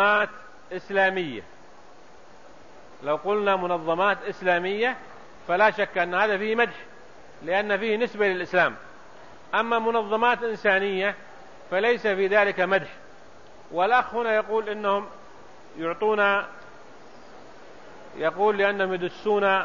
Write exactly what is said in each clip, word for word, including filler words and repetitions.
منظمات إسلامية، لو قلنا منظمات إسلامية فلا شك أن هذا فيه مدح لأن فيه نسبة للإسلام. أما منظمات إنسانية فليس في ذلك مدح. والأخ هنا يقول إنهم يعطون، يقول لأنهم يدسون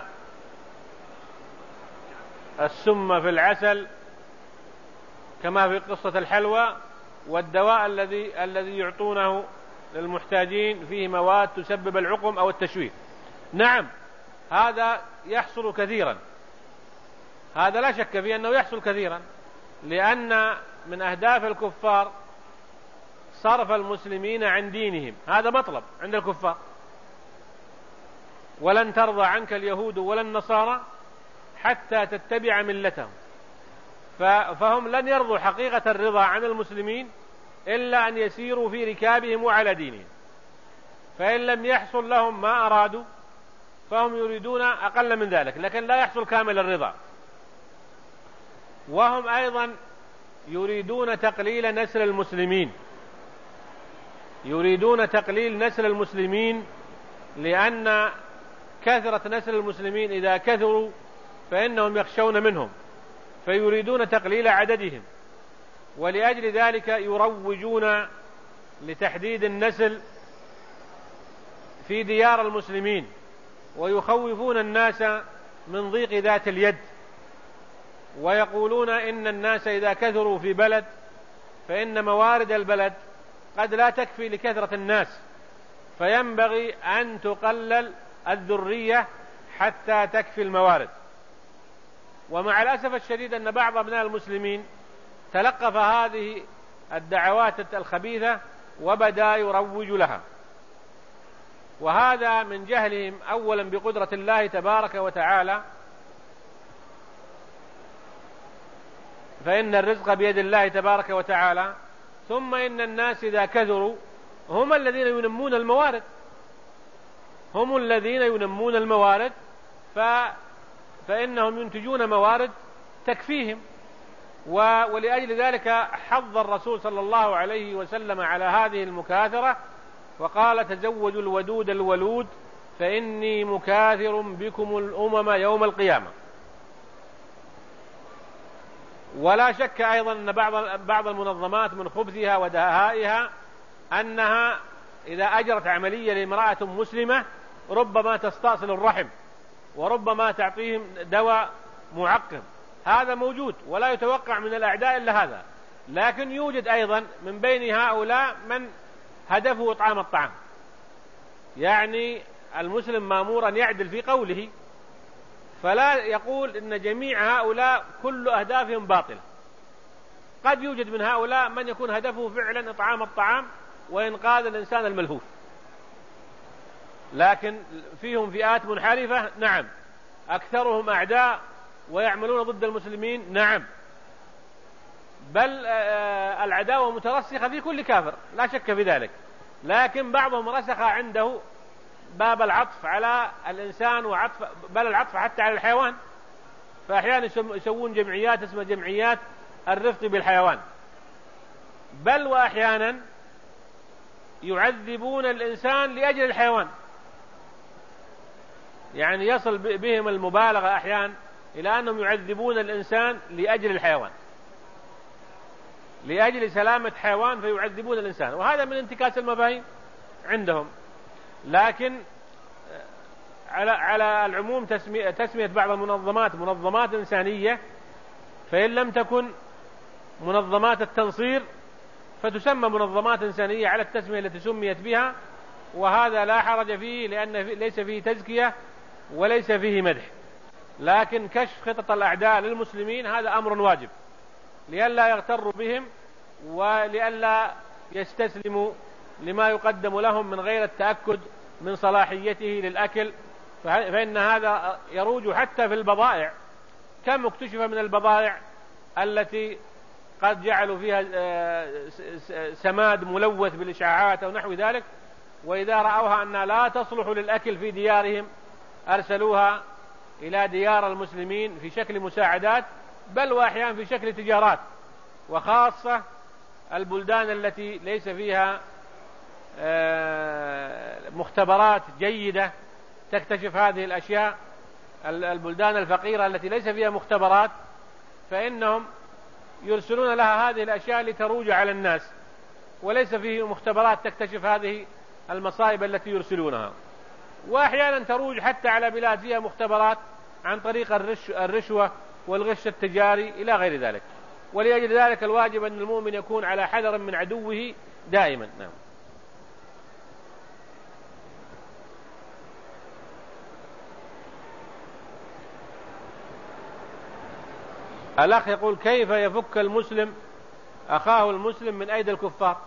السم في العسل كما في قصة الحلوى، والدواء الذي الذي يعطونه للمحتاجين فيه مواد تسبب العقم أو التشويه. نعم هذا يحصل كثيرا، هذا لا شك فيه أنه يحصل كثيرا، لأن من أهداف الكفار صرف المسلمين عن دينهم، هذا مطلب عند الكفار. ولن ترضى عنك اليهود ولا النصارى حتى تتبع ملتهم، فهم لن يرضوا حقيقة الرضا عن المسلمين إلا أن يسيروا في ركابهم وعلى دينهم. فإن لم يحصل لهم ما أرادوا فهم يريدون أقل من ذلك، لكن لا يحصل كامل الرضا. وهم أيضا يريدون تقليل نسل المسلمين، يريدون تقليل نسل المسلمين لأن كثرة نسل المسلمين إذا كثروا فإنهم يخشون منهم، فيريدون تقليل عددهم. ولأجل ذلك يروجون لتحديد النسل في ديار المسلمين، ويخوفون الناس من ضيق ذات اليد، ويقولون إن الناس إذا كثروا في بلد فإن موارد البلد قد لا تكفي لكثرة الناس، فينبغي أن تقلل الذرية حتى تكفي الموارد. ومع الأسف الشديد أن بعض أبناء المسلمين تلقف هذه الدعوات الخبيثة وبدأ يروج لها، وهذا من جهلهم أولا بقدرة الله تبارك وتعالى، فإن الرزق بيد الله تبارك وتعالى، ثم إن الناس إذا كثروا هم الذين ينمون الموارد، هم الذين ينمون الموارد ف... فإنهم ينتجون موارد تكفيهم. و... ولأجل ذلك حض الرسول صلى الله عليه وسلم على هذه المكاثرة، وقال تزودوا الودود الولود فإني مكاثر بكم الأمم يوم القيامة. ولا شك أيضا أن بعض بعض المنظمات من خبثها ودهائها أنها إذا أجرت عملية لامرأة مسلمة ربما تستأصل الرحم، وربما تعطيهم دواء معقم. هذا موجود ولا يتوقع من الأعداء إلا هذا. لكن يوجد أيضا من بين هؤلاء من هدفه إطعام الطعام، يعني المسلم مأمور أن يعدل في قوله، فلا يقول إن جميع هؤلاء كل أهدافهم باطلة. قد يوجد من هؤلاء من يكون هدفه فعلا إطعام الطعام وإنقاذ الإنسان الملهوف، لكن فيهم فئات منحرفة نعم، أكثرهم أعداء ويعملون ضد المسلمين نعم، بل العداوة مترسخة في كل كافر لا شك في ذلك، لكن بعضهم رسخ عنده باب العطف على الإنسان وعطف بل العطف حتى على الحيوان، فأحيانا يسوون جمعيات اسمها جمعيات الرفق بالحيوان، بل وأحيانا يعذبون الإنسان لأجل الحيوان، يعني يصل بهم المبالغة أحيانا إلى أنهم يعذبون الإنسان لأجل الحيوان، لأجل سلامة حيوان فيعذبون الإنسان، وهذا من انتكاس المفاهيم عندهم. لكن على على العموم تسمية, تسمية بعض المنظمات منظمات إنسانية، فإن لم تكن منظمات التنصير فتسمى منظمات إنسانية على التسمية التي سميت بها، وهذا لا حرج فيه لأن ليس فيه تزكية وليس فيه مدح. لكن كشف خطط الأعداء للمسلمين هذا أمر واجب، لئلا يغتروا بهم ولئلا يستسلموا لما يقدم لهم من غير التأكد من صلاحيته للأكل، فإن هذا يروج حتى في البضائع. كم اكتشف من البضائع التي قد جعلوا فيها سماد ملوث بالإشعاعات أو نحو ذلك، وإذا رأوها أنها لا تصلح للأكل في ديارهم أرسلوها إلى ديار المسلمين في شكل مساعدات، بل وأحيانا في شكل تجارات، وخاصة البلدان التي ليس فيها مختبرات جيدة تكتشف هذه الأشياء. البلدان الفقيرة التي ليس فيها مختبرات فإنهم يرسلون لها هذه الأشياء لتروج على الناس، وليس فيه مختبرات تكتشف هذه المصائب التي يرسلونها. وأحيانا تروج حتى على بلاد فيها مختبرات عن طريق الرش الرشوة والغش التجاري إلى غير ذلك. ولأجل ذلك الواجب أن المؤمن يكون على حذر من عدوه دائما. نعم. الأخ يقول: كيف يفك المسلم أخاه المسلم من أيدي الكفار؟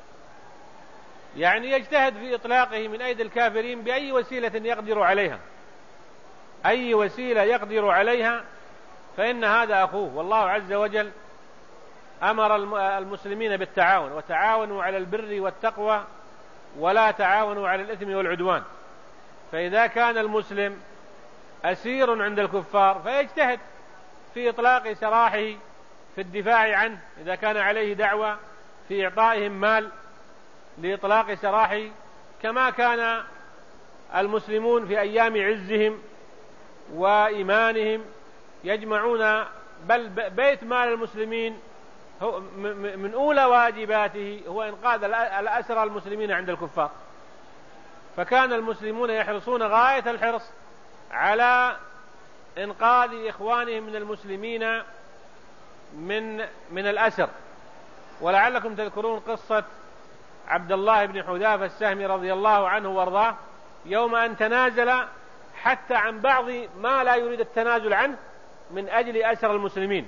يعني يجتهد في إطلاقه من أيدي الكافرين بأي وسيلة يقدر عليها، أي وسيلة يقدر عليها، فإن هذا أخوه. والله عز وجل أمر المسلمين بالتعاون: وتعاونوا على البر والتقوى ولا تعاونوا على الإثم والعدوان. فإذا كان المسلم أسير عند الكفار فيجتهد في إطلاق سراحه في الدفاع عنه إذا كان عليه دعوة، في إعطائهم مال لإطلاق سراحه، كما كان المسلمون في أيام عزهم وإيمانهم يجمعون. بل بيت مال المسلمين هو من أولى واجباته هو إنقاذ الأسرى المسلمين عند الكفار. فكان المسلمون يحرصون غاية الحرص على إنقاذ إخوانهم من المسلمين من من الأسر. ولعلكم تذكرون قصة عبد الله بن حذافة السهمي رضي الله عنه وارضاه، يوم أن تنازل حتى عن بعض ما لا يريد التنازل عنه من أجل أسر المسلمين.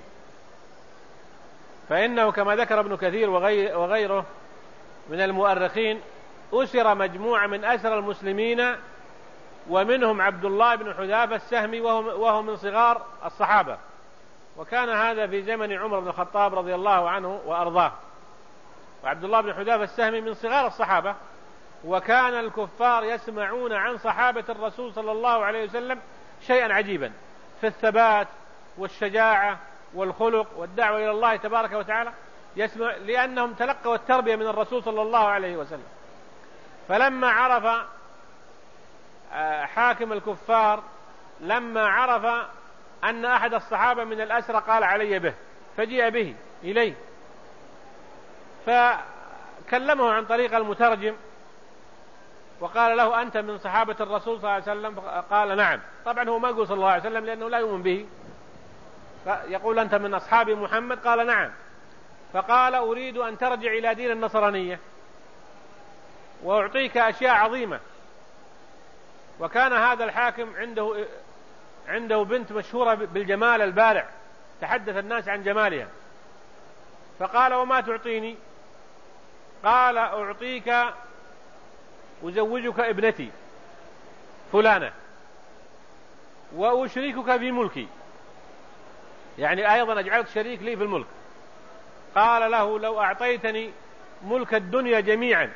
فإنه كما ذكر ابن كثير وغيره من المؤرخين أسر مجموعة من أسر المسلمين، ومنهم عبد الله بن حذافة السهمي وهو من صغار الصحابة، وكان هذا في زمن عمر بن الخطاب رضي الله عنه وأرضاه. وعبد الله بن حذافة السهمي من صغار الصحابة، وكان الكفار يسمعون عن صحابة الرسول صلى الله عليه وسلم شيئا عجيبا في الثبات والشجاعة والخلق والدعوة إلى الله تبارك وتعالى، يسمع لأنهم تلقوا التربية من الرسول صلى الله عليه وسلم. فلما عرف حاكم الكفار، لما عرف أن أحد الصحابة من الأسرى قال: علي به، فجيء به إليه فكلمه عن طريق المترجم وقال له: أنت من صحابة الرسول صلى الله عليه وسلم؟ قال: نعم. طبعا هو ما يقول صلى الله عليه وسلم لأنه لا يؤمن به، يقول: أنت من أصحاب محمد؟ قال: نعم. فقال: أريد أن ترجع إلى دين النصرانية وأعطيك أشياء عظيمة. وكان هذا الحاكم عنده عنده بنت مشهورة بالجمال البارع، تحدث الناس عن جمالها. فقال: وما تعطيني؟ قال: أعطيك أزوجك ابنتي فلانة وأشركك في ملكي، يعني أيضا أجعلك شريك لي في الملك. قال له: لو أعطيتني ملك الدنيا جميعا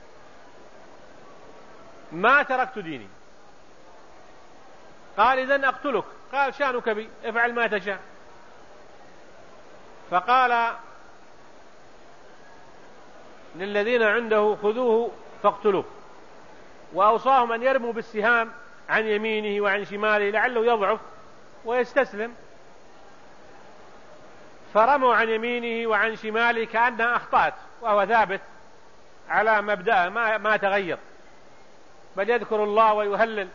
ما تركت ديني. قال: إذن أقتلك. قال: شأنك بي، افعل ما تشاء. فقال للذين عنده: خذوه فاقتلوه. وأوصاهم أن يرموا بالسهام عن يمينه وعن شماله لعله يضعف ويستسلم. فرموا عن يمينه وعن شماله كأنها أخطأت، وهو ثابت على مبدأه ما, ما تغير، بل يذكر الله ويهلل.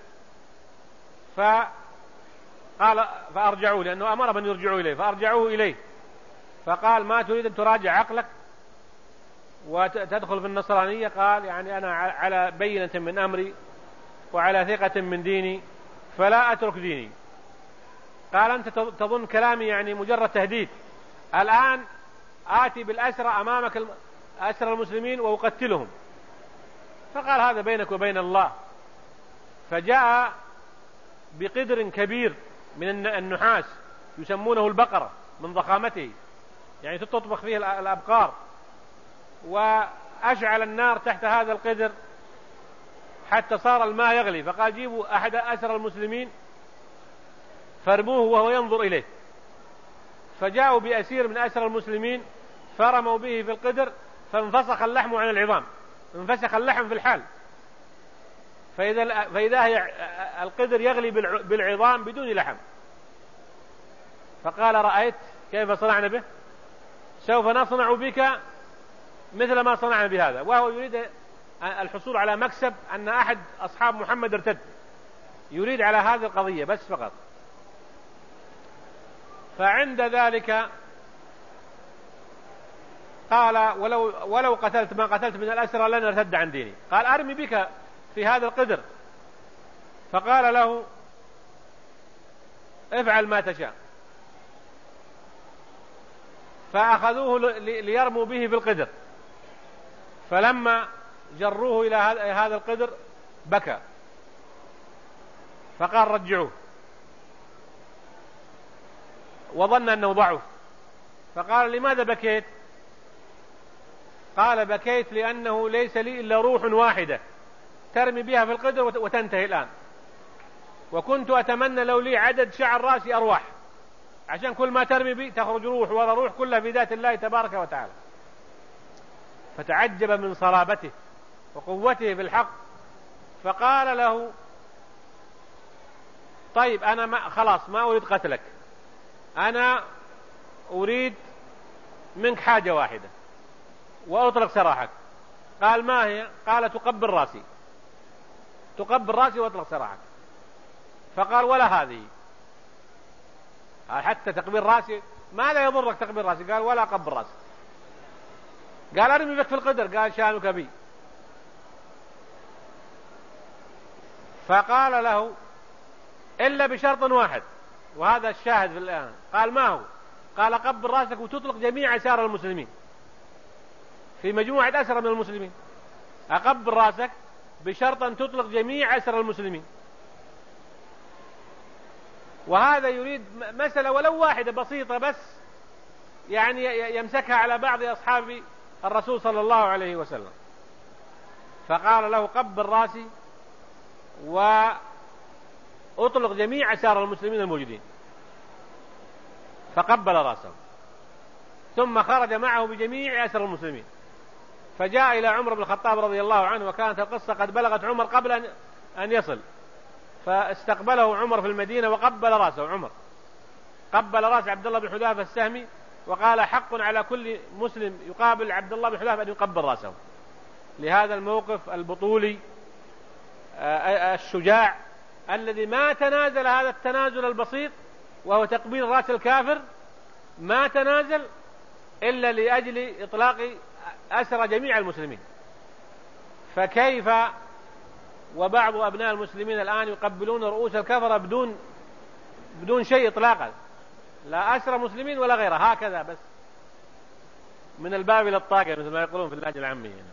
فقال: فأرجعوه، لأنه أمر من يرجعوا إليه، فأرجعوه إليه. فقال: ما تريد أن تراجع عقلك وتدخل في النصرانية؟ قال: يعني أنا على بينة من أمري وعلى ثقة من ديني فلا أترك ديني. قال: أنت تظن كلامي يعني مجرد تهديد، الآن آتي بالأسرى أمامك، أسرى المسلمين، وأقتلهم. فقال: هذا بينك وبين الله. فجاء بقدر كبير من النحاس يسمونه البقرة من ضخامته، يعني تطبخ فيه الأبقار، وأشعل النار تحت هذا القدر حتى صار الماء يغلي. فقال: جيبوا أحد أسرى المسلمين فارموه وهو ينظر إليه. فجاءوا بأسير من أسرى المسلمين فرموا به في القدر، فانفسخ اللحم عن العظام، انفسخ اللحم في الحال، فإذا, فإذا هي القدر يغلي بالعظام بدون لحم. فقال رأيت كيف صنعنا به؟ سوف نصنع بك مثل ما صنعنا بهذا. وهو يريد الحصول على مكسب أن أحد أصحاب محمد ارتد، يريد على هذه القضية بس فقط. فعند ذلك قال ولو, ولو قتلت ما قتلت من الأسرى لن ارتد عن ديني. قال أرمي بك في هذا القدر. فقال له افعل ما تشاء. فأخذوه ليرموا به بالقدر، فلما جروه إلى هذا القدر بكى، فقال رجعوه، وظن أنه ضعف. فقال لماذا بكيت؟ قال بكيت لأنه ليس لي إلا روح واحدة ترمي بها في القدر وتنتهي الآن، وكنت أتمنى لو لي عدد شعر رأسي أرواح، عشان كل ما ترمي بي تخرج روح ولا روح كلها في ذات الله تبارك وتعالى. فتعجب من صلابته وقوته بالحق، فقال له طيب أنا ما خلاص ما أريد قتلك، أنا أريد منك حاجة واحدة وأطلق سراحك. قال ما هي؟ قال تقبل راسي، تقبل راسي وأطلق سراحك. فقال ولا هذه، قال حتى تقبيل راسي ماذا يضرك تقبيل راسي؟ قال ولا قبل راسي. قال أرمي بك في القدر. قال شانك بي. فقال له إلا بشرط واحد، وهذا الشاهد في الآن. قال ما هو؟ قال قبل راسك وتطلق جميع أسار المسلمين، في مجموعة أسرى من المسلمين، أقبل راسك بشرط أن تطلق جميع أسرى المسلمين. وهذا يريد مسألة ولو واحدة بسيطة بس، يعني يمسكها على بعض أصحاب الرسول صلى الله عليه وسلم. فقال له قبل راسي وأطلق جميع أسار المسلمين الموجودين. فقبل راسه ثم خرج معه بجميع أسر المسلمين، فجاء إلى عمر بن الخطاب رضي الله عنه، وكانت القصة قد بلغت عمر قبل أن يصل، فاستقبله عمر في المدينة وقبل راسه. عمر قبل راس عبد الله بن حذافة السهمي وقال حق على كل مسلم يقابل عبد الله بن حذافة أن يقبل راسه، لهذا الموقف البطولي الشجاع الذي ما تنازل هذا التنازل البسيط وهو تقبيل راس الكافر، ما تنازل إلا لأجل إطلاق أسر جميع المسلمين. فكيف وبعض أبناء المسلمين الآن يقبلون رؤوس الكفرة بدون بدون شيء إطلاقا، لا أسر مسلمين ولا غيره، هكذا بس من الباب إلى الطاقة مثل ما يقولون في اللهجة العامية يعني.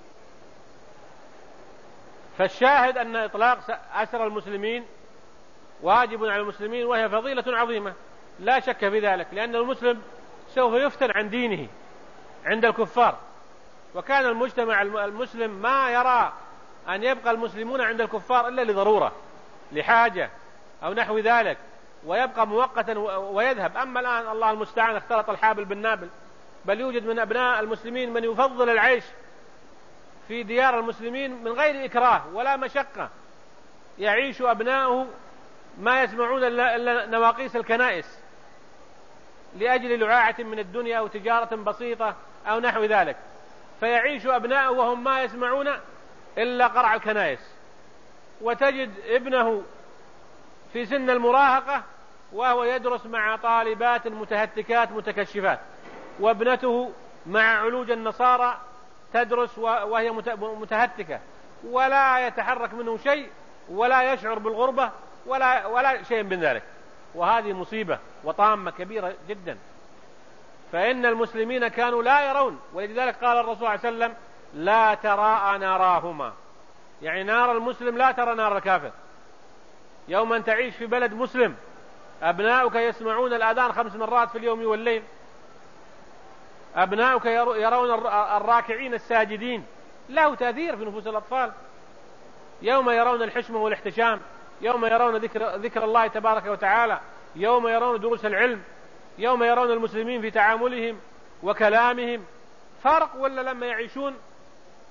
فالشاهد أن إطلاق أسر المسلمين واجب على المسلمين، وهي فضيلة عظيمة لا شك في ذلك، لأن المسلم سوف يفتن عن دينه عند الكفار. وكان المجتمع المسلم ما يرى أن يبقى المسلمون عند الكفار إلا لضرورة، لحاجة أو نحو ذلك، ويبقى مؤقتا ويذهب. أما الآن الله المستعان اختلط الحابل بالنابل، بل يوجد من أبناء المسلمين من يفضل العيش في ديار المسلمين من غير إكراه ولا مشقة، يعيش أبناؤه ما يسمعون إلا نواقيس الكنائس لأجل لعاعة من الدنيا أو تجارة بسيطة أو نحو ذلك، فيعيش أبناؤه وهم ما يسمعون إلا قرع الكنائس. وتجد ابنه في سن المراهقة وهو يدرس مع طالبات متهتكات متكشفات، وابنته مع علوج النصارى تدرس وهي متهتكة، ولا يتحرك منه شيء ولا يشعر بالغربة ولا, ولا شيء من ذلك. وهذه مصيبة وطامة كبيرة جدا. فإن المسلمين كانوا لا يرون، ولذلك قال الرسول صلى الله عليه وسلم لا تراءى ناراهما، يعني نار المسلم لا ترى نار الكافر. يوم أن تعيش في بلد مسلم أبناؤك يسمعون الأذان خمس مرات في اليوم والليل، أبناؤك يرون الراكعين الساجدين، له تأثير في نفوس الأطفال. يوم يرون الحشمة والاحتشام، يوم يرون ذكر, ذكر الله تبارك وتعالى، يوم يرون دروس العلم، يوم يرون المسلمين في تعاملهم وكلامهم، فرق ولا لما يعيشون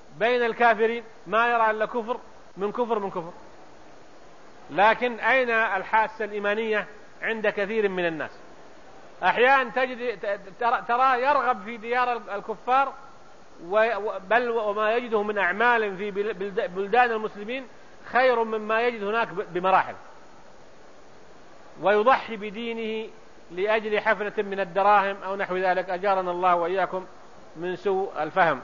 بين الكافرين ما يرى إلا كفر من كفر من كفر. لكن أين الحاسة الإيمانية عند كثير من الناس؟ أحيانا تجد ترى يرغب في ديار الكفار، بل وما يجده من أعمال في بلدان المسلمين خير مما يجد هناك بمراحل، ويضحي بدينه لأجل حفنة من الدراهم أو نحو ذلك. أجارنا الله وإياكم من سوء الفهم.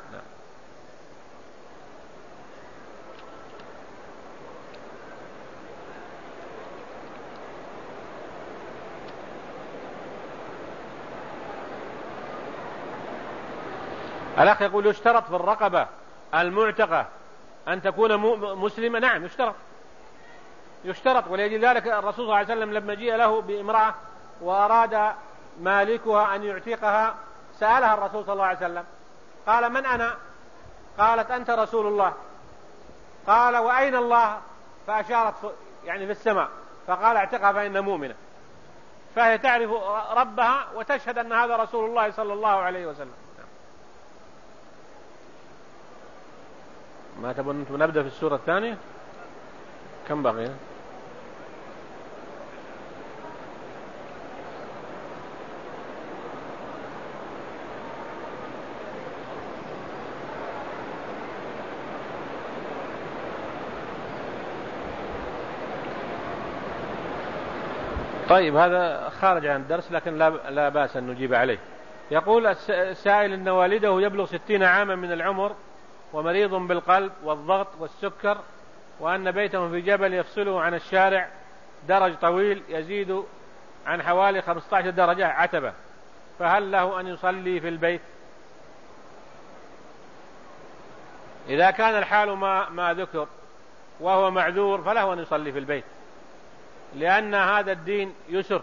الأخ يقول يشترط في الرقبة المعتقة أن تكون مسلمة؟ نعم يشترط يشترط ولأجل ذلك الرسول صلى الله عليه وسلم لما جاء له بامرأة وأراد مالكها أن يعتقها سألها الرسول صلى الله عليه وسلم قال: من أنا؟ قالت: أنت رسول الله. قال: وأين الله؟ فأشارت يعني في السماء، فقال: اعتقها فإنها مؤمنة. فهي تعرف ربها وتشهد أن هذا رسول الله صلى الله عليه وسلم. ما تبون أنتم نبدأ في السورة الثانية؟ كم بقي؟ طيب هذا خارج عن الدرس لكن لا, لا بأس أن نجيب عليه. يقول السائل أن والده يبلغ ستين عاما من العمر ومريض بالقلب والضغط والسكر، وأن بيته في جبل يفصله عن الشارع درج طويل يزيد عن حوالي خمسة عشر درجة عتبة، فهل له أن يصلي في البيت؟ إذا كان الحال ما, ما ذكر وهو معذور فله أن يصلي في البيت، لأن هذا الدين يسر،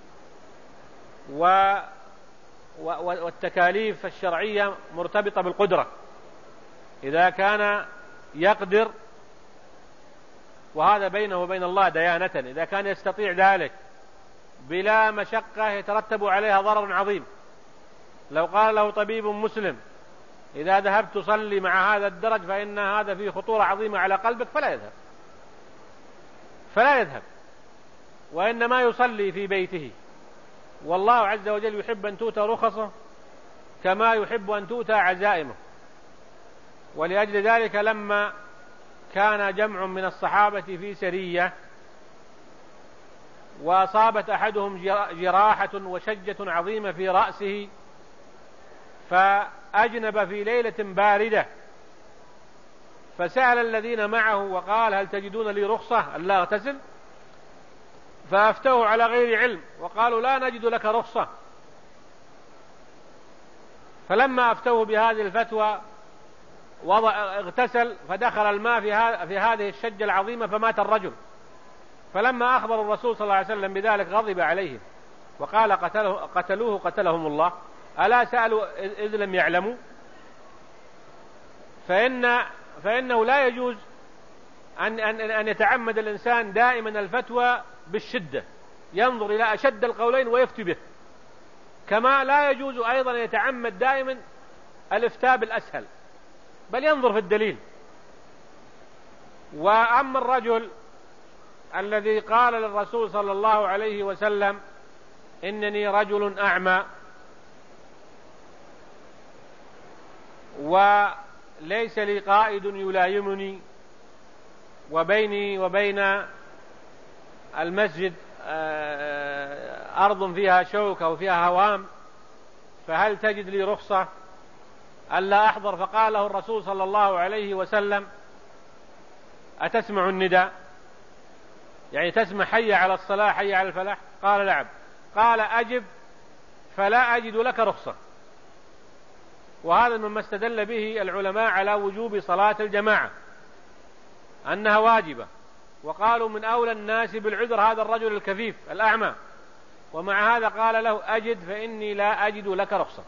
و والتكاليف الشرعية مرتبطة بالقدرة. إذا كان يقدر، وهذا بينه وبين الله ديانة، إذا كان يستطيع ذلك بلا مشقة يترتب عليها ضرر عظيم. لو قال له طبيب مسلم: إذا ذهبت تصلي مع هذا الدرج فإن هذا فيه خطورة عظيمة على قلبك، فلا يذهب فلا يذهب وإنما يصلي في بيته. والله عز وجل يحب أن تؤتى رخصه كما يحب أن تؤتى عزائمه. ولأجل ذلك لما كان جمع من الصحابة في سرية وأصابت أحدهم جراحة وشجة عظيمة في رأسه، فأجنب في ليلة باردة، فسأل الذين معه وقال: هل تجدون لي رخصة أن لا أغتسل؟ فأفتوه على غير علم وقالوا: لا نجد لك رخصة. فلما أفتوه بهذه الفتوى وضع اغتسل، فدخل الماء في, في هذه الشجة العظيمة فمات الرجل. فلما أخبر الرسول صلى الله عليه وسلم بذلك غضب عليهم وقال: قتله قتلوه قتلهم الله. ألا سألوا إذ لم يعلموا؟ فإن فإنه لا يجوز أن, أن, أن يتعمد الإنسان دائما الفتوى بالشدة، ينظر إلى أشد القولين ويفتي به، كما لا يجوز أيضا أن يتعمد دائما الإفتاء بالأسهل، بل ينظر في الدليل. وأما الرجل الذي قال للرسول صلى الله عليه وسلم: إنني رجل أعمى وليس لي قائد يلايمني وبيني وبين المسجد أرض فيها شوك أو فيها هوام، فهل تجد لي رخصة ألا أحضر؟ فقال له الرسول صلى الله عليه وسلم: أتسمع النداء؟ يعني تسمع حي على الصلاة حي على الفلاح؟ قال: نعم. قال: أجب فلا أجد لك رخصة. وهذا مما استدل به العلماء على وجوب صلاة الجماعة أنها واجبة، وقالوا من أولى الناس بالعذر هذا الرجل الكفيف الأعمى، ومع هذا قال له: أجد فإني لا أجد لك رخصة.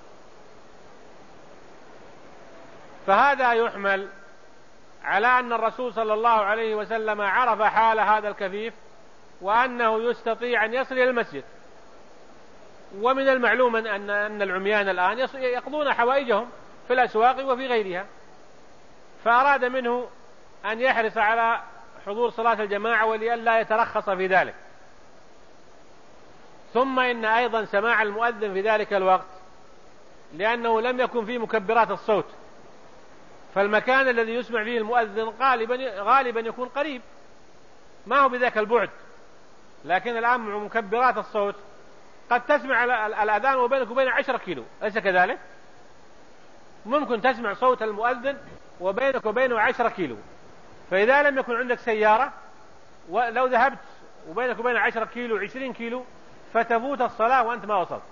فهذا يحمل على أن الرسول صلى الله عليه وسلم عرف حال هذا الكفيف وأنه يستطيع أن يصل إلى المسجد. ومن المعلوم أن أن العميان الآن يقضون حوائجهم في الأسواق وفي غيرها، فأراد منه أن يحرص على حضور صلاة الجماعة ولئلا يترخص في ذلك. ثم إن أيضا سماع المؤذن في ذلك الوقت لأنه لم يكن فيه مكبرات الصوت، فالمكان الذي يسمع فيه المؤذن غالبا غالبا يكون قريب، ما هو بذاك البعد. لكن الآن مع مكبرات الصوت قد تسمع الأذان وبينك وبين عشرة كيلو، أليس كذلك؟ ممكن تسمع صوت المؤذن وبينك وبينه عشرة كيلو. فإذا لم يكن عندك سيارة ولو ذهبت وبينك وبين عشرة كيلو عشرين كيلو فتفوت الصلاة وأنت ما وصلت.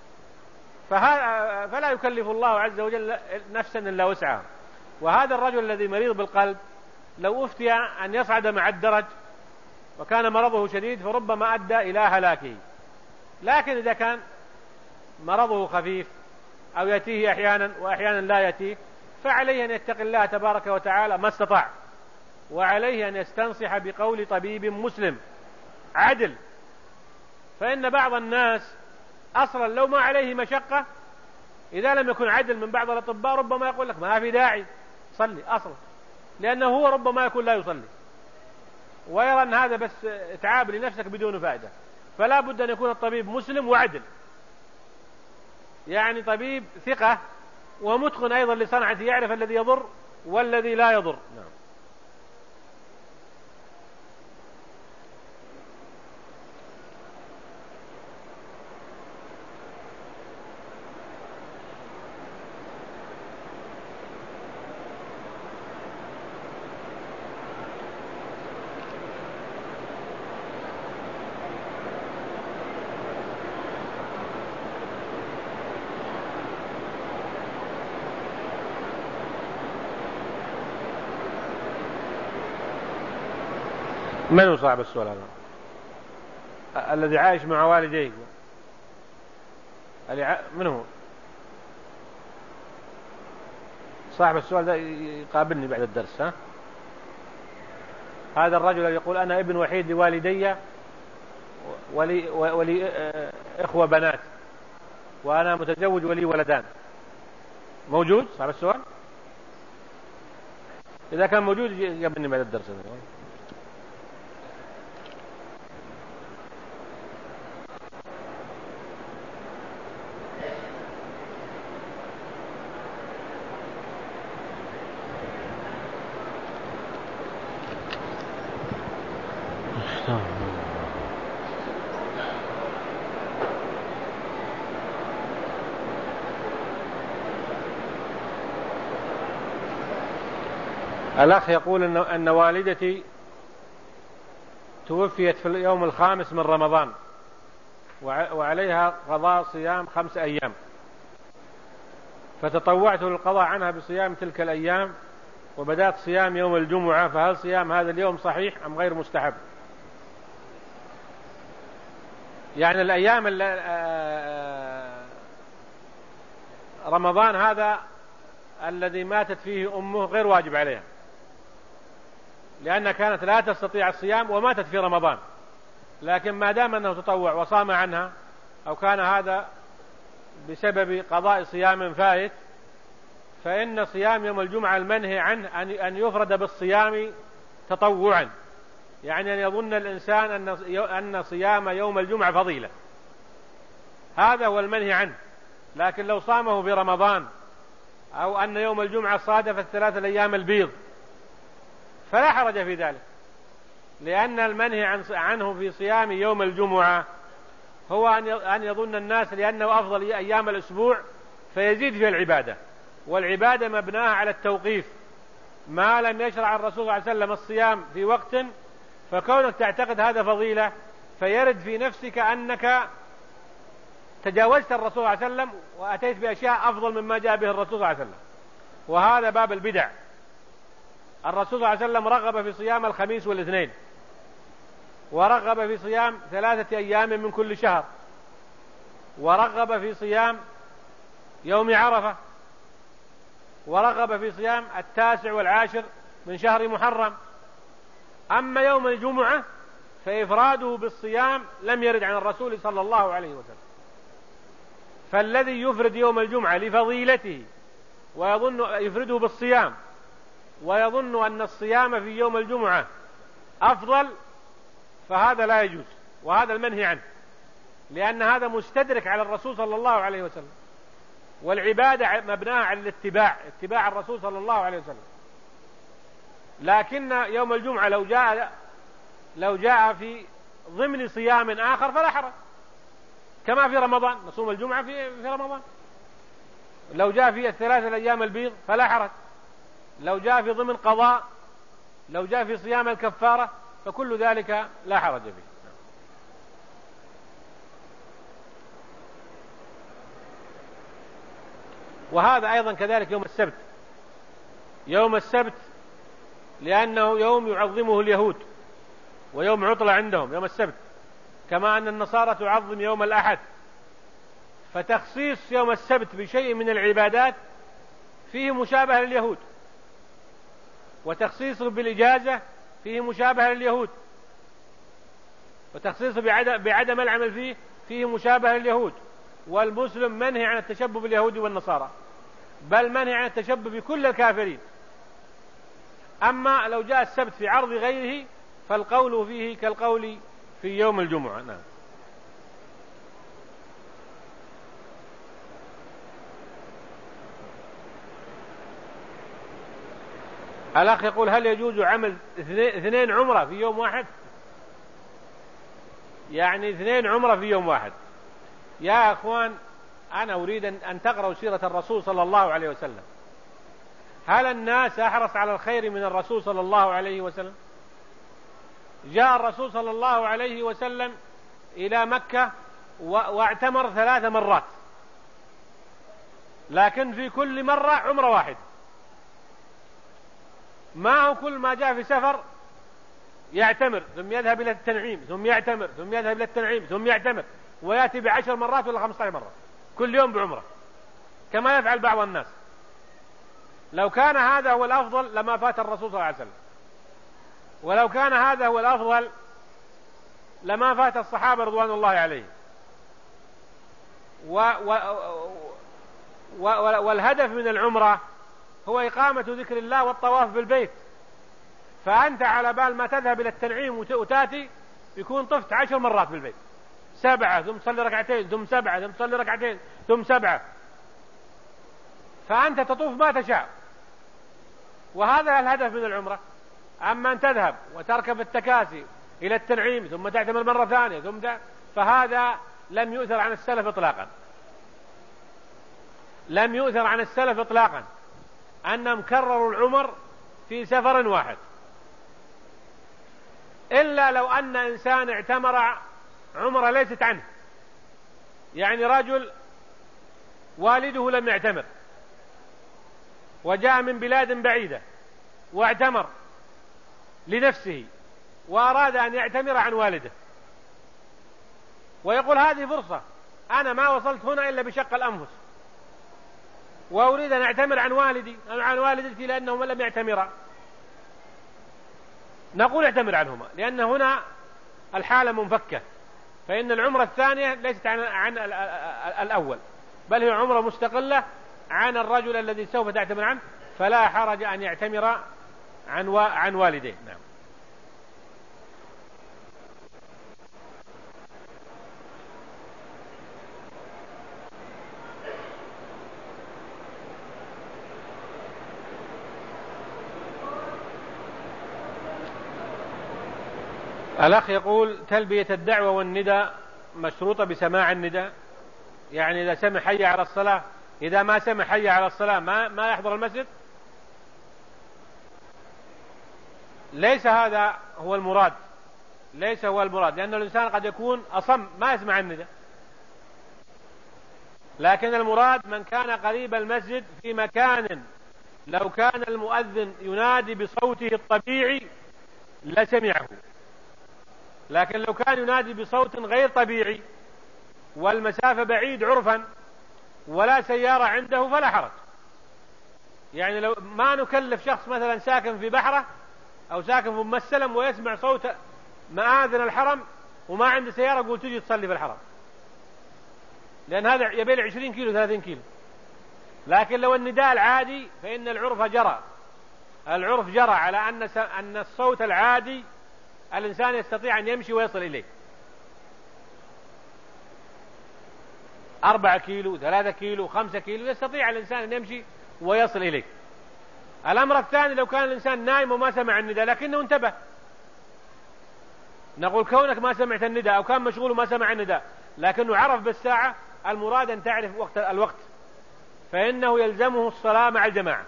فلا يكلف الله عز وجل نفسا إلا وسعها. وهذا الرجل الذي مريض بالقلب لو أفتي أن يصعد مع الدرج وكان مرضه شديد فربما أدى إلى هلاكه. لكن إذا كان مرضه خفيف أو يأتيه أحيانا وأحيانا لا يأتيه فعليه أن يتقي الله تبارك وتعالى ما استطاع، وعليه أن يستنصح بقول طبيب مسلم عدل. فإن بعض الناس أصلا لو ما عليه مشقة إذا لم يكن عدل من بعض الأطباء ربما يقول لك ما في داعي صلي أصلا، لأنه هو ربما يكون لا يصلي ويرى أن هذا بس تعاب لنفسك بدون فائدة. فلا بد أن يكون الطبيب مسلم وعدل، يعني طبيب ثقة ومتقن أيضا لصنعته، يعرف الذي يضر والذي لا يضر. نعم. من هو صاحب السؤال هذا؟ الذي عايش مع والديه؟ من هو صاحب السؤال ده؟ يقابلني بعد الدرس. ها؟ هذا الرجل الذي يقول أنا ابن وحيد لوالدي ولي, ولي إخوة بنات وأنا متزوج ولي ولدان، موجود صاحب السؤال؟ إذا كان موجود يقابلني بعد الدرس. الأخ يقول إن, أن والدتي توفيت في اليوم الخامس من رمضان وعليها قضاء صيام خمس أيام، فتطوعت للقضاء عنها بصيام تلك الأيام وبدأت صيام يوم الجمعة، فهل صيام هذا اليوم صحيح أم غير مستحب؟ يعني الأيام رمضان هذا الذي ماتت فيه أمه غير واجب عليها، لأنها كانت لا تستطيع الصيام وماتت في رمضان. لكن ما دام أنه تطوع وصام عنها أو كان هذا بسبب قضاء صيام فائت، فإن صيام يوم الجمعة المنهي عنه أن يفرد بالصيام تطوعا، يعني أن يظن الإنسان أن صيام يوم الجمعة فضيلة، هذا هو المنهي عنه. لكن لو صامه في رمضان أو أن يوم الجمعة صادف الثلاثة الأيام البيض فلا حرج في ذلك، لأن المنهي عنه في صيام يوم الجمعة هو أن يظن الناس لأنه أفضل أيام الأسبوع فيزيد في العبادة، والعبادة مبناها على التوقيف. ما لم يشرع الرسول صلى الله عليه وسلم الصيام في وقت فكونك تعتقد هذا فضيلة فيرد في نفسك أنك تجاوزت الرسول صلى الله عليه وسلم وأتيت بأشياء أفضل مما جاء به الرسول صلى الله عليه وسلم، وهذا باب البدع. الرسول صلى الله عليه وسلم رغب في صيام الخميس والاثنين، ورغب في صيام ثلاثة أيام من كل شهر، ورغب في صيام يوم عرفة، ورغب في صيام التاسع والعاشر من شهر محرم. أما يوم الجمعة فإفراده بالصيام لم يرد عن الرسول صلى الله عليه وسلم. فالذي يفرد يوم الجمعة لفضيلته ويظن يفرده بالصيام ويظن أن الصيام في يوم الجمعة أفضل، فهذا لا يجوز، وهذا المنهي عنه، لأن هذا مستدرك على الرسول صلى الله عليه وسلم، والعبادة مبناها على الاتباع، اتباع الرسول صلى الله عليه وسلم. لكن يوم الجمعة لو جاء لو جاء في ضمن صيام آخر فلا حرج، كما في رمضان نصوم الجمعة في في رمضان، لو جاء في الثلاثة الأيام البيض فلا حرج، لو جاء في ضمن قضاء، لو جاء في صيام الكفارة، فكل ذلك لا حرج فيه. وهذا أيضا كذلك يوم السبت، يوم السبت لأنه يوم يعظمه اليهود ويوم عطلة عندهم يوم السبت، كما أن النصارى تعظم يوم الأحد، فتخصيص يوم السبت بشيء من العبادات فيه مشابهة لليهود، وتخصيصه بالإجازة فيه مشابهة لليهود، وتخصيصه بعدم العمل فيه فيه مشابهة لليهود. والمسلم منهي عن التشبه باليهود والنصارى، بل منهي عن التشبه بكل الكافرين. أما لو جاء السبت في عرض غيره فالقول فيه كالقول في يوم الجمعة. نعم. الأخ يقول: هل يجوز عمل اثنين عمرة في يوم واحد؟ يعني اثنين عمرة في يوم واحد. يا أخوان، أنا أريد أن تقرأوا سيرة الرسول صلى الله عليه وسلم. هل الناس أحرص على الخير من الرسول صلى الله عليه وسلم؟ جاء الرسول صلى الله عليه وسلم إلى مكة واعتمر ثلاث مرات، لكن في كل مرة عمرة واحد. معه كل ما جاء في سفر يعتمر، ثم يذهب إلى التنعيم، ثم يعتمر، ثم يذهب إلى التنعيم، ثم يعتمر، ويأتي بعشر مرات ولا خمسة عشر مرة كل يوم بعمرة، كما يفعل بعض الناس. لو كان هذا هو الأفضل لما فات الرسول صلى الله عليه وسلم، ولو كان هذا هو الأفضل لما فات الصحابة رضوان الله عليهم. و و و والهدف من العمرة هو إقامة ذكر الله والطواف بالبيت، فأنت على بال ما تذهب إلى التنعيم وتأتي يكون طفت عشر مرات بالبيت، سبعة ثم تصلي ركعتين ثم سبعة ثم تصلي ركعتين ثم سبعة، فأنت تطوف ما تشاء، وهذا الهدف من العمرة. أما أن تذهب وتركب التكاسي إلى التنعيم ثم تعتمر مرة ثانية ثم ت... فهذا لم يؤثر عن السلف إطلاقا، لم يؤثر عن السلف إطلاقا أنهم كرروا العمر في سفر واحد، إلا لو أن إنسان اعتمر عمرة ليست عنه، يعني رجل والده لم يعتمر وجاء من بلاد بعيدة واعتمر لنفسه وأراد أن يعتمر عن والده، ويقول: هذه فرصة، أنا ما وصلت هنا إلا بشق الأنفس، وأريد أن أعتمر عن والدي أو عن والدتي لأنهما لم يعتمرا. نقول: اعتمر عنهما، لأن هنا الحالة منفكة، فإن العمرة الثانية ليست عن, عن الأول، بل هي عمرة مستقلة عن الرجل الذي سوف تعتمر عنه، فلا حرج أن يعتمر عن, و... عن والديه. نعم. الأخ يقول: تلبية الدعوة والنداء مشروطة بسماع النداء، يعني إذا سمع حي على الصلاة، إذا ما سمع حي على الصلاة ما, ما يحضر المسجد؟ ليس هذا هو المراد، ليس هو المراد، لأن الإنسان قد يكون أصم ما يسمع النداء، لكن المراد من كان قريب المسجد في مكان لو كان المؤذن ينادي بصوته الطبيعي لسمعه، لكن لو كان ينادي بصوت غير طبيعي والمسافة بعيد عرفا ولا سيارة عنده فلا حرج. يعني لو ما نكلف شخص مثلا ساكن في بحرة أو ساكن في أم السلم ويسمع صوت مآذن الحرم وما عنده سيارة قول تجي تصلي في الحرم، لأن هذا يبيل عشرين كيلو ثلاثين كيلو. لكن لو النداء العادي فإن العرف جرى العرف جرى على أن أن الصوت العادي الإنسان يستطيع أن يمشي ويصل إليه، أربعة كيلو، ثلاثة كيلو، خمسة كيلو، يستطيع الإنسان أن يمشي ويصل إليه. الأمر الثاني لو كان الإنسان نايم وما سمع النداء لكنه انتبه، نقول كونك ما سمعت النداء أو كان مشغول وما سمع النداء لكنه عرف بالساعة، المراد أن تعرف وقت الوقت، فإنه يلزمه الصلاة مع الجماعة،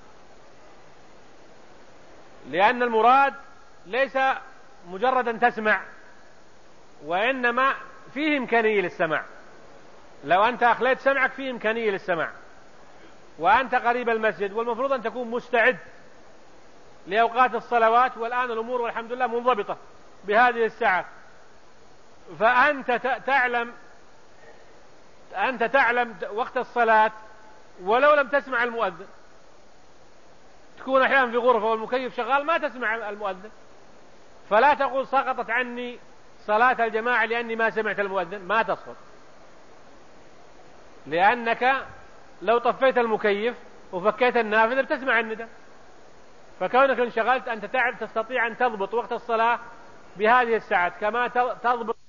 لأن المراد ليس مجرد أن تسمع، وإنما فيه إمكانية للسماع. لو أنت أخليت سمعك فيه إمكانية للسماع وأنت قريب المسجد، والمفروض أن تكون مستعد لأوقات الصلوات، والآن الأمور والحمد لله منضبطة بهذه الساعة، فأنت تعلم أنت تعلم وقت الصلاة ولو لم تسمع المؤذن. تكون أحيانا في غرفة والمكيف شغال ما تسمع المؤذن، فلا تقول سقطت عني صلاة الجماعة لأني ما سمعت المؤذن، ما تسقط، لأنك لو طفيت المكيف وفكيت النافذة بتسمع النداء. فكونك انشغلت أنت تعرف تستطيع أن تضبط وقت الصلاة بهذه الساعات كما تضبط